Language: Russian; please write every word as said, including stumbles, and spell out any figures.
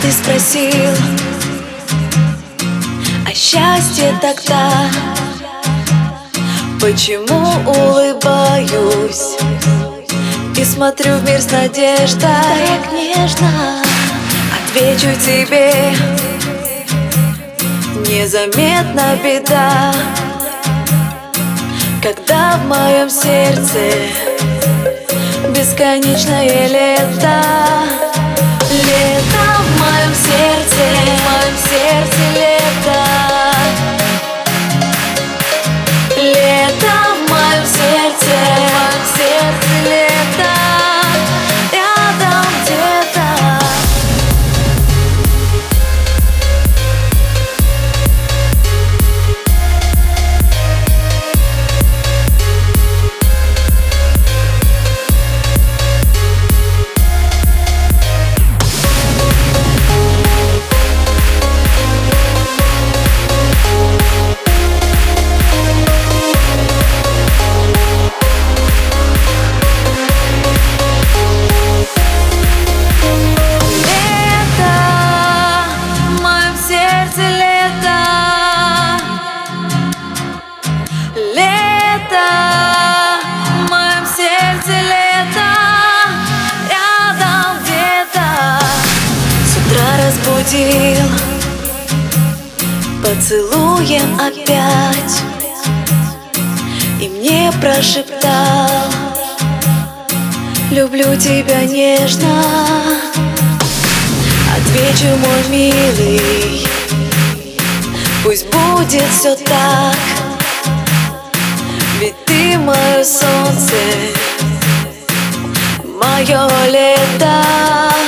ты спросил о счастье тогда, почему улыбаюсь и смотрю в мир с надеждой? Так нежно отвечу тебе, незаметна беда, когда в моем сердце бесконечное лето. Лето в моем сердце, в моем сердце лето. Лето в моем сердце, в моем сердце лето. Рядом где-то. Разбудил поцелуем опять и мне прошептал: люблю тебя нежно. Отвечу, мой милый, пусть будет все так, ведь ты мое солнце, мое лето.